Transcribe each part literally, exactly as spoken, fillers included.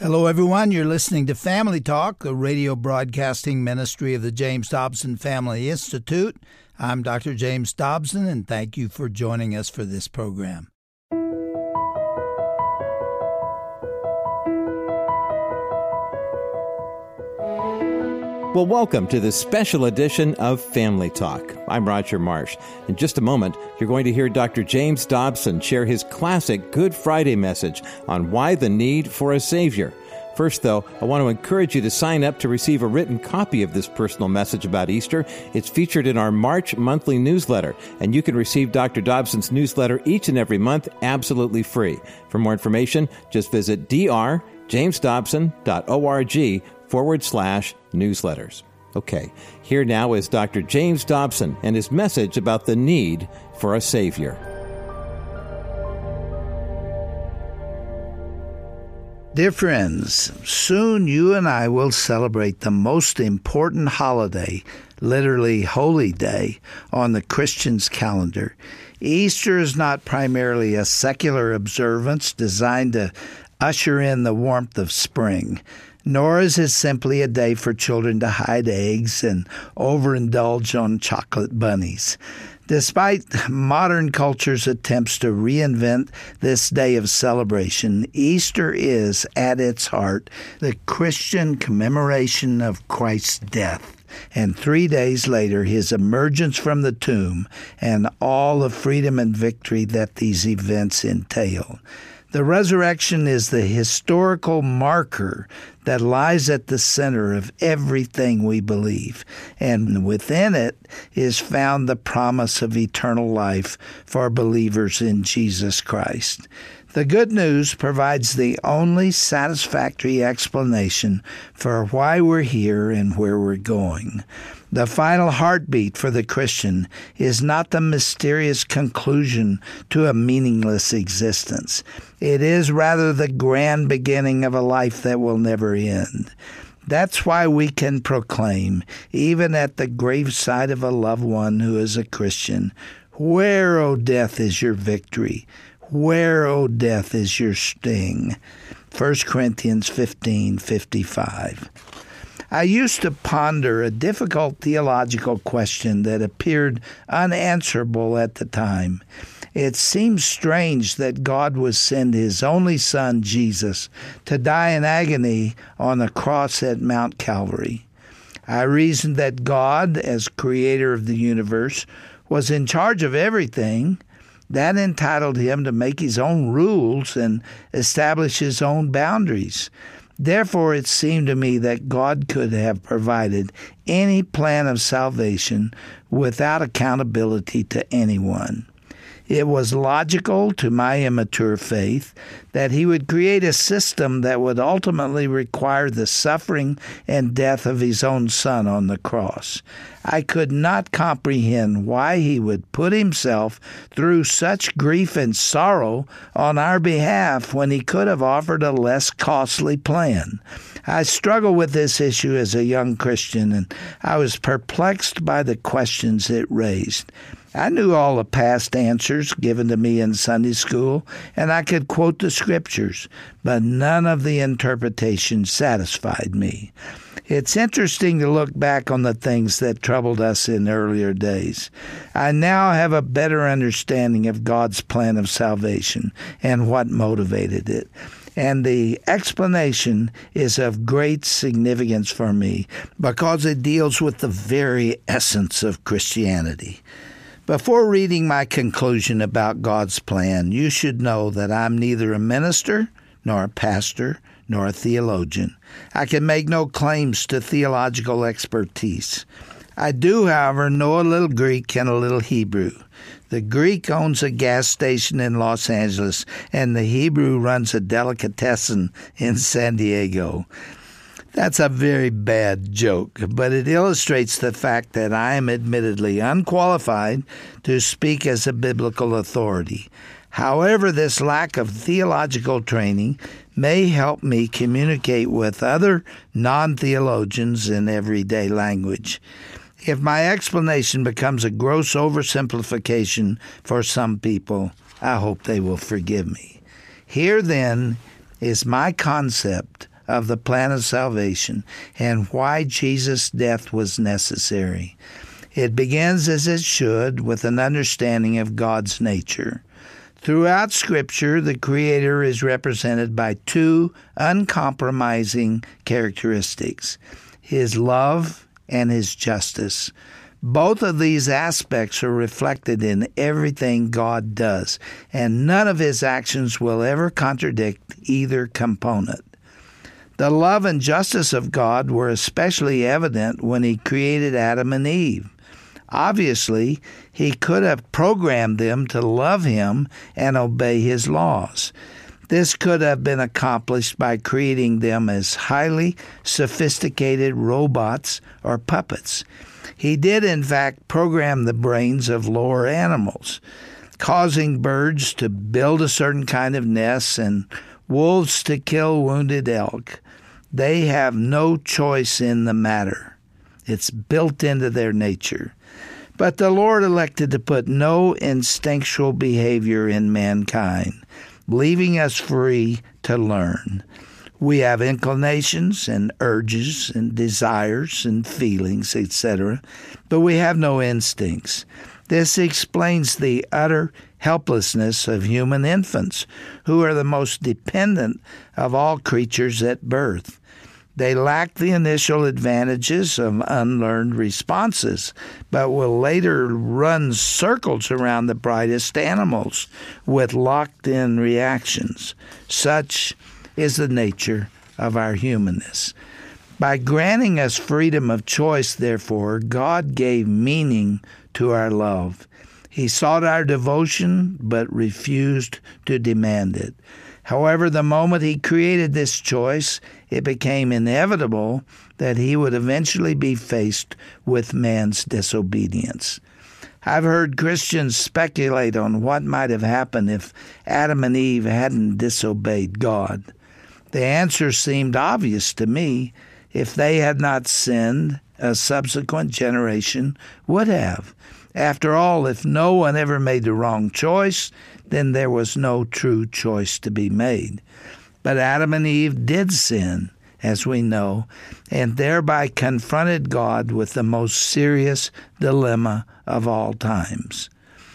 Hello, everyone. You're listening to Family Talk, a radio broadcasting ministry of the James Dobson Family Institute. I'm Doctor James Dobson, and thank you for joining us for this program. Well, welcome to this special edition of Family Talk. I'm Roger Marsh. In just a moment, you're going to hear Doctor James Dobson share his classic Good Friday message on why the need for a Savior. First, though, I want to encourage you to sign up to receive a written copy of this personal message about Easter. It's featured in our March monthly newsletter, and you can receive Doctor Dobson's newsletter each and every month absolutely free. For more information, just visit drjamesdobson.org forward slash newsletters. Okay, here now is Doctor James Dobson and his message about the need for a Savior. Dear friends, soon you and I will celebrate the most important holiday, literally holy day, on the Christian's calendar. Easter is not primarily a secular observance designed to usher in the warmth of spring, nor is it simply a day for children to hide eggs and overindulge on chocolate bunnies. Despite modern culture's attempts to reinvent this day of celebration, Easter is, at its heart, the Christian commemoration of Christ's death, and three days later, his emergence from the tomb, and all the freedom and victory that these events entail. The resurrection is the historical marker that lies at the center of everything we believe, and within it is found the promise of eternal life for believers in Jesus Christ. The good news provides the only satisfactory explanation for why we're here and where we're going. The final heartbeat for the Christian is not the mysterious conclusion to a meaningless existence. It is rather the grand beginning of a life that will never end. That's why we can proclaim, even at the graveside of a loved one who is a Christian, "Where, O death, is your victory? Where, O death, is your sting?" First Corinthians fifteen fifty-five. I used to ponder a difficult theological question that appeared unanswerable at the time. It seemed strange that God would send his only Son, Jesus, to die in agony on the cross at Mount Calvary. I reasoned that God, as creator of the universe, was in charge of everything. That entitled him to make his own rules and establish his own boundaries. Therefore, it seemed to me that God could have provided any plan of salvation without accountability to anyone. It was logical to my immature faith that he would create a system that would ultimately require the suffering and death of his own Son on the cross. I could not comprehend why he would put himself through such grief and sorrow on our behalf when he could have offered a less costly plan. I struggled with this issue as a young Christian, and I was perplexed by the questions it raised. I knew all the past answers given to me in Sunday school, and I could quote the scriptures, but none of the interpretations satisfied me. It's interesting to look back on the things that troubled us in earlier days. I now have a better understanding of God's plan of salvation and what motivated it. And the explanation is of great significance for me because it deals with the very essence of Christianity. Before reading my conclusion about God's plan, you should know that I'm neither a minister, nor a pastor, nor a theologian. I can make no claims to theological expertise. I do, however, know a little Greek and a little Hebrew. The Greek owns a gas station in Los Angeles, and the Hebrew runs a delicatessen in San Diego. That's a very bad joke, but it illustrates the fact that I am admittedly unqualified to speak as a biblical authority. However, this lack of theological training may help me communicate with other non-theologians in everyday language. If my explanation becomes a gross oversimplification for some people, I hope they will forgive me. Here, then, is my concept of the plan of salvation and why Jesus' death was necessary. It begins, as it should, with an understanding of God's nature. Throughout Scripture, the Creator is represented by two uncompromising characteristics: His love and His justice. Both of these aspects are reflected in everything God does, and none of His actions will ever contradict either component. The love and justice of God were especially evident when He created Adam and Eve. Obviously, He could have programmed them to love Him and obey His laws. This could have been accomplished by creating them as highly sophisticated robots or puppets. He did, in fact, program the brains of lower animals, causing birds to build a certain kind of nest and wolves to kill wounded elk. They have no choice in the matter. It's built into their nature. But the Lord elected to put no instinctual behavior in mankind, leaving us free to learn. We have inclinations and urges and desires and feelings, et cetera, but we have no instincts. This explains the utter helplessness of human infants, who are the most dependent of all creatures at birth. They lack the initial advantages of unlearned responses, but will later run circles around the brightest animals with locked-in reactions. Such is the nature of our humanness. By granting us freedom of choice, therefore, God gave meaning to our love. He sought our devotion, but refused to demand it. However, the moment He created this choice, it became inevitable that He would eventually be faced with man's disobedience. I've heard Christians speculate on what might have happened if Adam and Eve hadn't disobeyed God. The answer seemed obvious to me. If they had not sinned, a subsequent generation would have. After all, if no one ever made the wrong choice, then there was no true choice to be made. But Adam and Eve did sin, as we know, and thereby confronted God with the most serious dilemma of all times.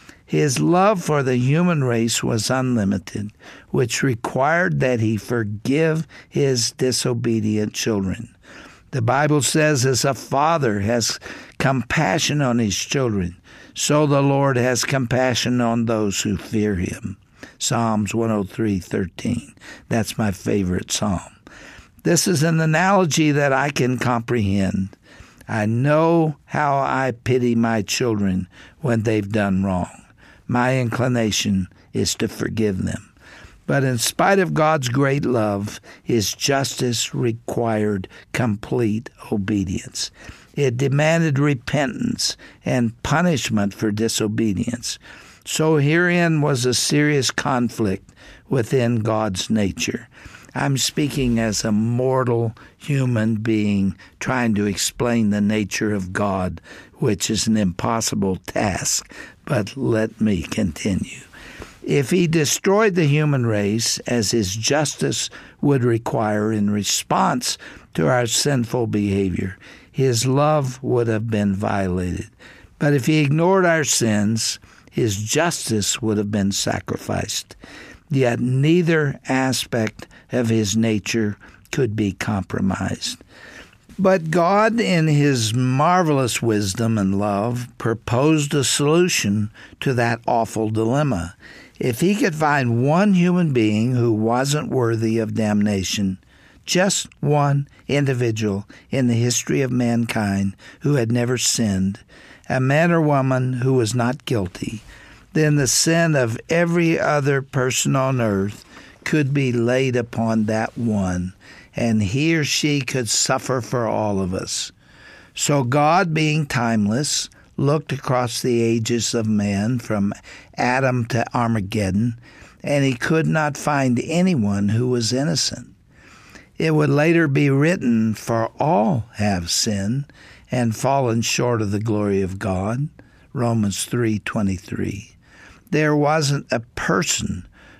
His love for the human race was unlimited, which required that He forgive His disobedient children. The Bible says, as a father has compassion on his children, so the Lord has compassion on those who fear Him. Psalms one oh three thirteen. That's my favorite psalm. This is an analogy that I can comprehend. I know how I pity my children when they've done wrong. My inclination is to forgive them. But in spite of God's great love, His justice required complete obedience. It demanded repentance and punishment for disobedience. So herein was a serious conflict within God's nature. I'm speaking as a mortal human being trying to explain the nature of God, which is an impossible task, but let me continue. If He destroyed the human race, as His justice would require in response to our sinful behavior, His love would have been violated. But if He ignored our sins, His justice would have been sacrificed. Yet neither aspect of His nature could be compromised. But God, in His marvelous wisdom and love, proposed a solution to that awful dilemma. If He could find one human being who wasn't worthy of damnation, just one individual in the history of mankind who had never sinned, a man or woman who was not guilty, then the sin of every other person on earth could be laid upon that one, and he or she could suffer for all of us. So God, being timeless, looked across the ages of man from Adam to Armageddon, and He could not find anyone who was innocent. It would later be written, "For all have sinned and fallen short of the glory of God," Romans three twenty-three. There wasn't a person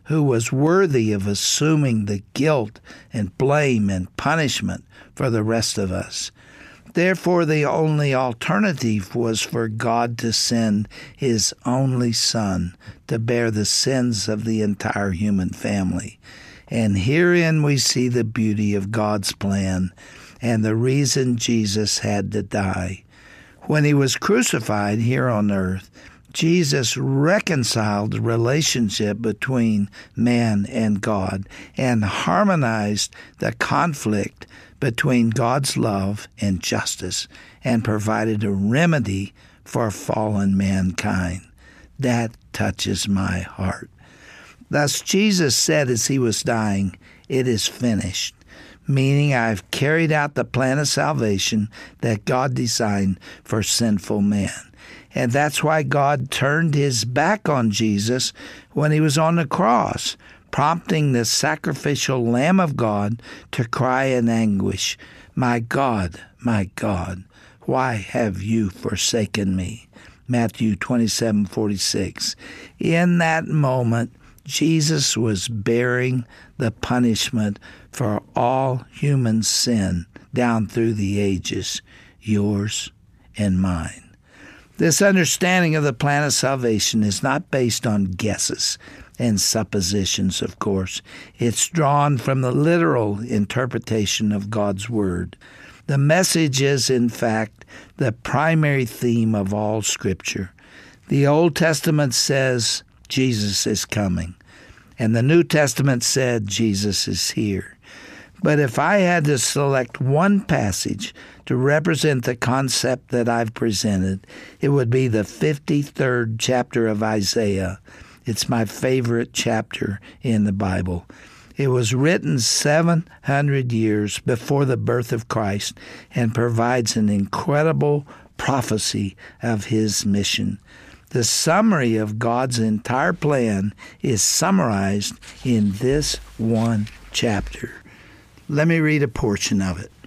who was worthy of assuming the guilt and blame and punishment for the rest of us. Therefore, the only alternative was for God to send His only Son to bear the sins of the entire human family. And herein we see the beauty of God's plan and the reason Jesus had to die. When He was crucified here on earth, Jesus reconciled the relationship between man and God and harmonized the conflict between God's love and justice and provided a remedy for fallen mankind. That touches my heart. Thus Jesus said as He was dying, "It is finished," meaning I've carried out the plan of salvation that God designed for sinful man. And that's why God turned His back on Jesus when He was on the cross, prompting the sacrificial Lamb of God to cry in anguish, "My God, my God, why have you forsaken me?" Matthew twenty-seven forty-six. In that moment, Jesus was bearing the punishment for all human sin down through the ages, yours and mine. This understanding of the plan of salvation is not based on guesses and suppositions, of course. It's drawn from the literal interpretation of God's Word. The message is, in fact, the primary theme of all Scripture. The Old Testament says Jesus is coming, and the New Testament said Jesus is here. But if I had to select one passage to represent the concept that I've presented, it would be the fifty-third chapter of Isaiah. It's my favorite chapter in the Bible. It was written seven hundred years before the birth of Christ and provides an incredible prophecy of His mission. The summary of God's entire plan is summarized in this one chapter. Let me read a portion of it.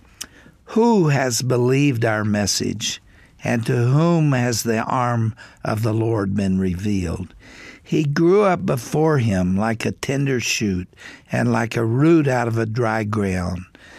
Who has believed our message, and to whom has the arm of the Lord been revealed? He grew up before Him like a tender shoot and like a root out of a dry ground.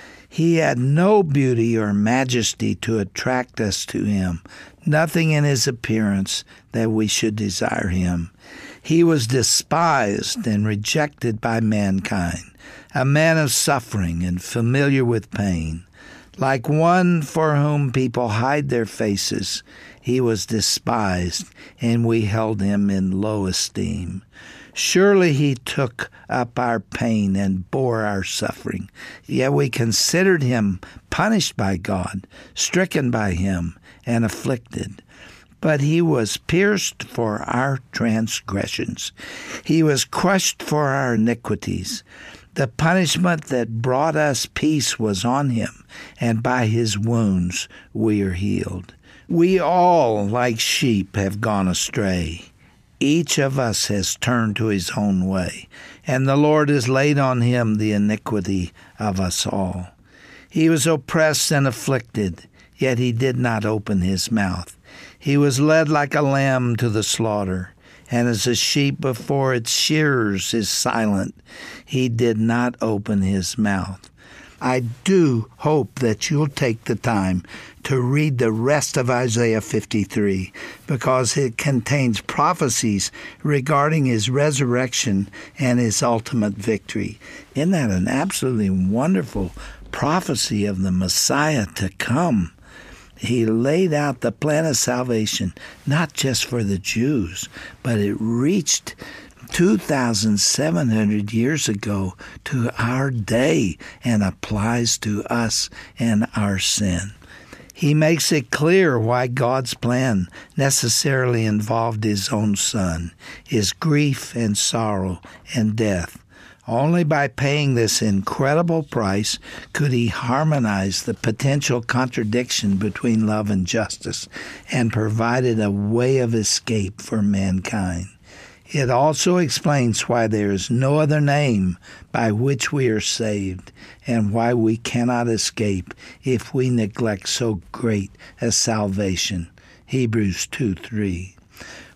He had no beauty or majesty to attract us to Him, nothing in His appearance that we should desire Him. He was despised and rejected by mankind, a man of suffering and familiar with pain. Like one for whom people hide their faces, He was despised, and we held Him in low esteem. Surely He took up our pain and bore our suffering. Yet we considered Him punished by God, stricken by Him, and afflicted. But He was pierced for our transgressions. He was crushed for our iniquities. The punishment that brought us peace was on Him, and by His wounds we are healed. We all, like sheep, have gone astray. Each of us has turned to his own way, and the Lord has laid on Him the iniquity of us all. He was oppressed and afflicted, yet He did not open His mouth. He was led like a lamb to the slaughter, and as a sheep before its shearers is silent, He did not open His mouth. I do hope that you'll take the time to read the rest of Isaiah fifty-three, because it contains prophecies regarding His resurrection and His ultimate victory. Isn't that an absolutely wonderful prophecy of the Messiah to come? He laid out the plan of salvation, not just for the Jews, but it reached two thousand seven hundred years ago to our day and applies to us and our sin. He makes it clear why God's plan necessarily involved His own Son, His grief and sorrow and death. Only by paying this incredible price could He harmonize the potential contradiction between love and justice and provided a way of escape for mankind. It also explains why there is no other name by which we are saved and why we cannot escape if we neglect so great a salvation. Hebrews two three.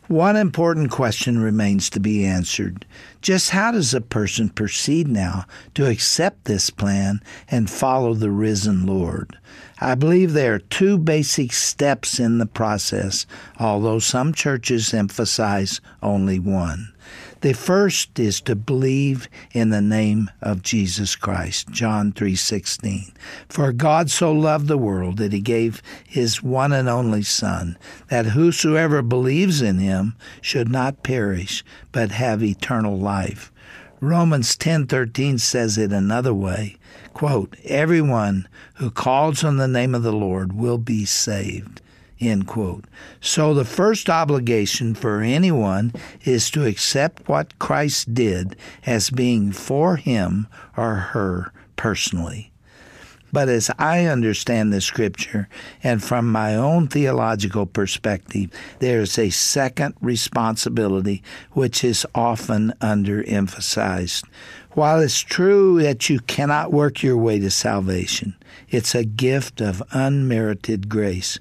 One important question remains to be answered. Just how does a person proceed now to accept this plan and follow the risen Lord? I believe there are two basic steps in the process, although some churches emphasize only one. The first is to believe in the name of Jesus Christ, John three sixteen. For God so loved the world that he gave his one and only Son, that whosoever believes in him should not perish, but have eternal life. Romans ten thirteen says it another way, quote, everyone who calls on the name of the Lord will be saved. End quote. So the first obligation for anyone is to accept what Christ did as being for him or her personally. But as I understand the Scripture, and from my own theological perspective, there is a second responsibility which is often underemphasized. While it's true that you cannot work your way to salvation, it's a gift of unmerited grace.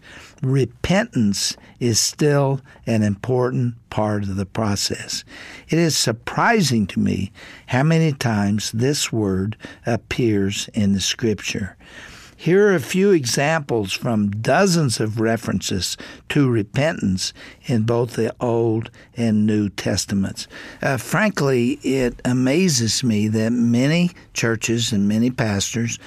Repentance is still an important part of the process. It is surprising to me how many times this word appears in the Scripture. Here are a few examples from dozens of references to repentance in both the Old and New Testaments. Uh, frankly, it amazes me that many churches and many pastors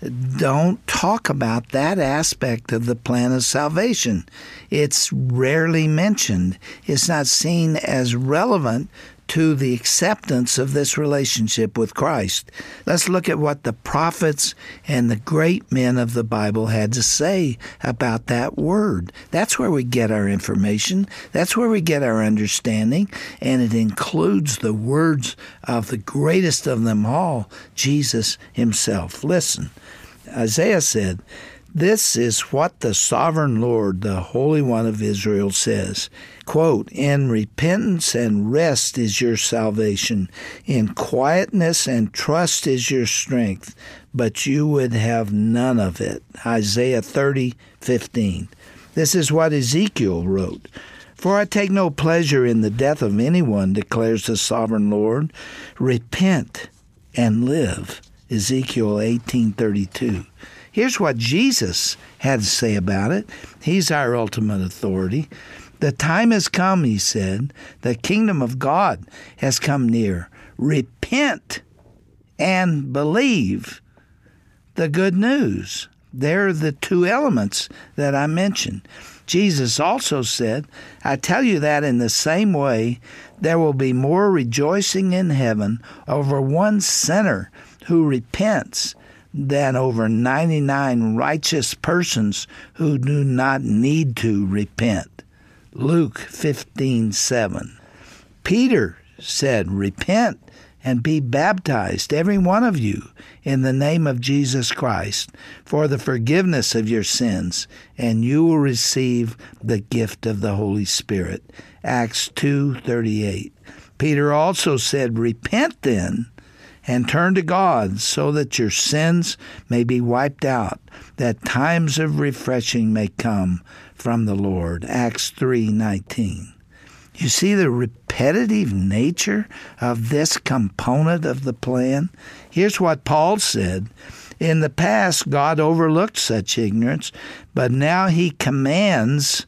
don't talk about that aspect of the plan of salvation. It's rarely mentioned. It's not seen as relevant to the acceptance of this relationship with Christ. Let's look at what the prophets and the great men of the Bible had to say about that word. That's where we get our information. That's where we get our understanding, and it includes the words of the greatest of them all, Jesus himself. Listen, Isaiah said, "This is what the sovereign Lord, the Holy One of Israel, says." Quote, "In repentance and rest is your salvation. In quietness and trust is your strength. But you would have none of it." Isaiah thirty fifteen. This is what Ezekiel wrote. "For I take no pleasure in the death of anyone, declares the sovereign Lord. Repent and live." Ezekiel eighteen thirty-two. Here's what Jesus had to say about it. He's our ultimate authority. "The time has come," he said. "The kingdom of God has come near. Repent and believe the good news." There are the two elements that I mentioned. Jesus also said, "I tell you that in the same way, there will be more rejoicing in heaven over one sinner who repents than over ninety-nine righteous persons who do not need to repent." Luke fifteen seven. Peter said, "Repent and be baptized, every one of you, in the name of Jesus Christ, for the forgiveness of your sins, and you will receive the gift of the Holy Spirit." Acts two thirty-eight. Peter also said, "Repent then, and turn to God, so that your sins may be wiped out, that times of refreshing may come from the Lord." Acts three nineteen. You see the repetitive nature of this component of the plan? Here's what Paul said. "In the past, God overlooked such ignorance, but now he commands,"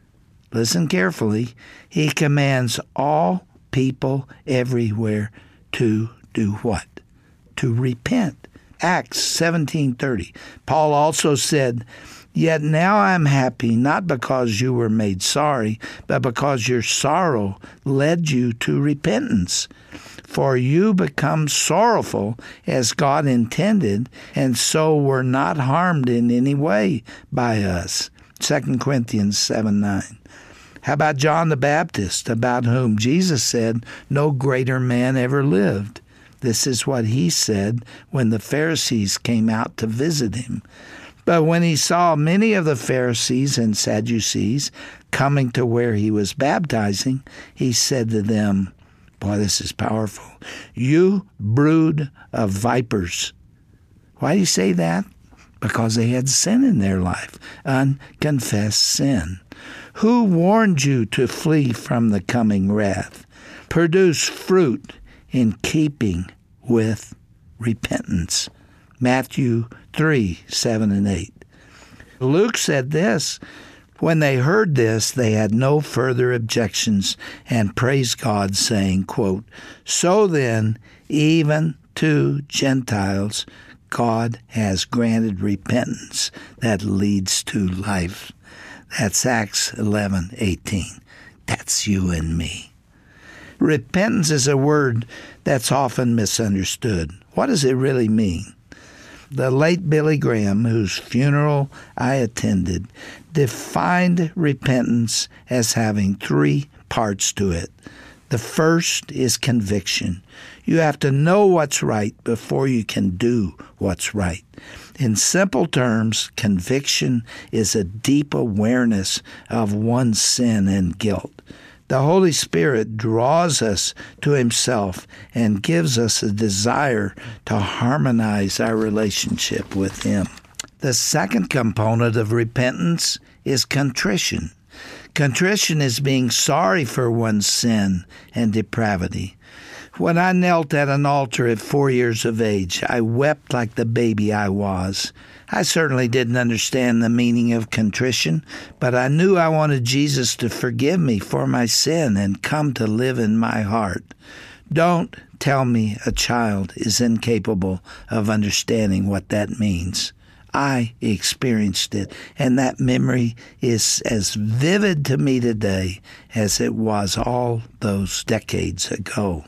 listen carefully, "he commands all people everywhere to do what? To repent." Acts seventeen thirty. Paul also said, "Yet now I am happy, not because you were made sorry, but because your sorrow led you to repentance. For you become sorrowful as God intended, and so were not harmed in any way by us." Second Corinthians seven nine. How about John the Baptist, about whom Jesus said, "No greater man ever lived"? This is what he said when the Pharisees came out to visit him. "But when he saw many of the Pharisees and Sadducees coming to where he was baptizing, he said to them," boy, this is powerful, "You brood of vipers." Why do you say that? because they had sin in their life, unconfessed sin. Who warned you to flee from the coming wrath? Produce fruit in keeping with repentance. Matthew three, seven and eight. Luke said this, when they heard this, they had no further objections and praised God, saying, quote, so then, even to Gentiles, God has granted repentance that leads to life. That's Acts eleven eighteen. That's you and me. Repentance is a word that's often misunderstood. What does it really mean? The late Billy Graham, whose funeral I attended, defined repentance as having three parts to it. The first is conviction. You have to know what's right before you can do what's right. In simple terms, conviction is a deep awareness of one's sin and guilt. The Holy Spirit draws us to Himself and gives us a desire to harmonize our relationship with Him. The second component of repentance is contrition. Contrition is being sorry for one's sin and depravity. When I knelt at an altar at four years of age, I wept like the baby I was. I certainly didn't understand the meaning of contrition, but I knew I wanted Jesus to forgive me for my sin and come to live in my heart. Don't tell me a child is incapable of understanding what that means. I experienced it, and that memory is as vivid to me today as it was all those decades ago.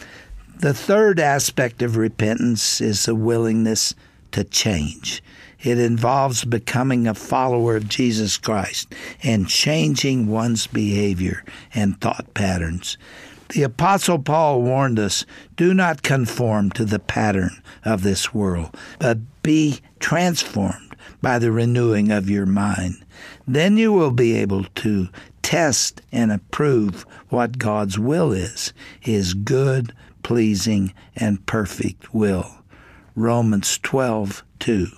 The third aspect of repentance is a willingness to change. It involves becoming a follower of Jesus Christ and changing one's behavior and thought patterns. The Apostle Paul warned us, do not conform to the pattern of this world, but be transformed by the renewing of your mind. Then you will be able to test and approve what God's will is, His good, pleasing, and perfect will. Romans twelve two.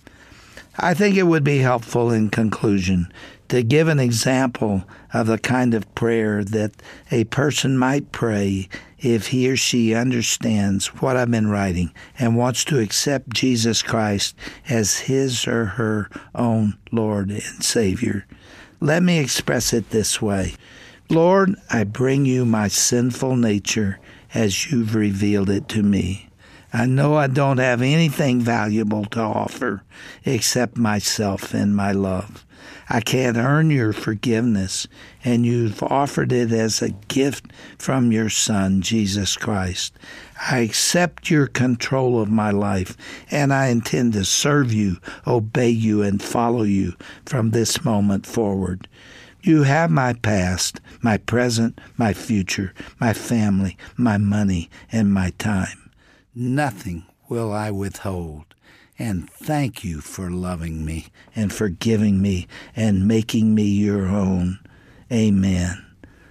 I think it would be helpful in conclusion to give an example of the kind of prayer that a person might pray if he or she understands what I've been writing and wants to accept Jesus Christ as his or her own Lord and Savior. Let me express it this way. Lord, I bring you my sinful nature as you've revealed it to me. I know I don't have anything valuable to offer except myself and my love. I can't earn your forgiveness, and you've offered it as a gift from your Son, Jesus Christ. I accept your control of my life, and I intend to serve you, obey you, and follow you from this moment forward. You have my past, my present, my future, my family, my money, and my time. Nothing will I withhold. And thank you for loving me and forgiving me and making me your own. Amen.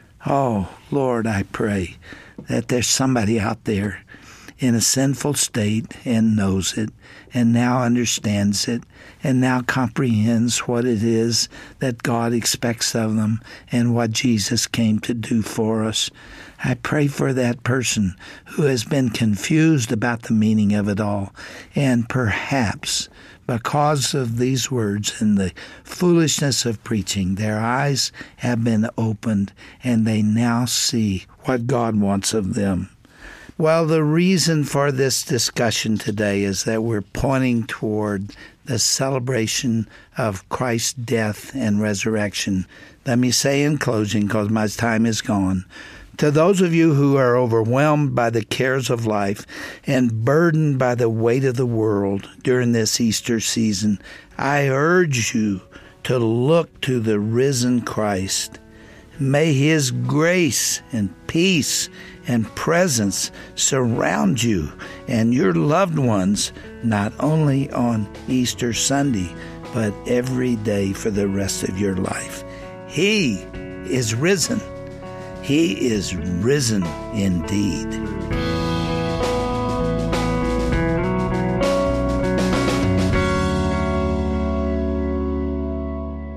Oh, Lord, I pray that there's somebody out there in a sinful state and knows it and now understands it and now comprehends what it is that God expects of them and what Jesus came to do for us. I pray for that person who has been confused about the meaning of it all, and perhaps because of these words and the foolishness of preaching, their eyes have been opened and they now see what God wants of them. Well, the reason for this discussion today is that we're pointing toward the celebration of Christ's death and resurrection. Let me say in closing, because my time is gone, to those of you who are overwhelmed by the cares of life and burdened by the weight of the world during this Easter season, I urge you to look to the risen Christ. May His grace and peace and presence surround you and your loved ones, not only on Easter Sunday, but every day for the rest of your life. He is risen. He is risen indeed.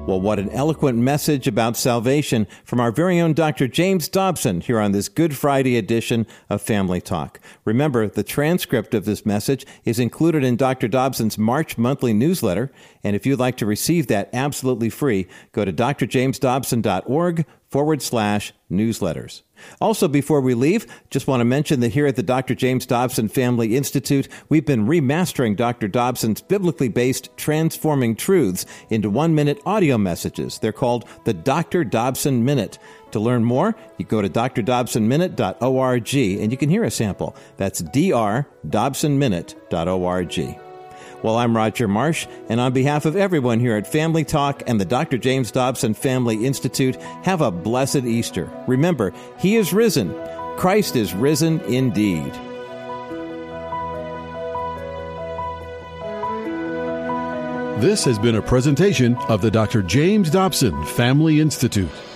Well, what an eloquent message about salvation from our very own Doctor James Dobson here on this Good Friday edition of Family Talk. Remember, the transcript of this message is included in Doctor Dobson's March monthly newsletter, and if you'd like to receive that absolutely free, go to drjamesdobson.org forward slash newsletters. Also, before we leave, just want to mention that here at the Doctor James Dobson Family Institute, we've been remastering Doctor Dobson's biblically based Transforming Truths into one-minute audio messages. They're called the Doctor Dobson Minute. To learn more, you go to d r dobson minute dot org and you can hear a sample. That's d r dobson minute dot org. Well, I'm Roger Marsh, and on behalf of everyone here at Family Talk and the Doctor James Dobson Family Institute, have a blessed Easter. Remember, He is risen. Christ is risen indeed. This has been a presentation of the Doctor James Dobson Family Institute.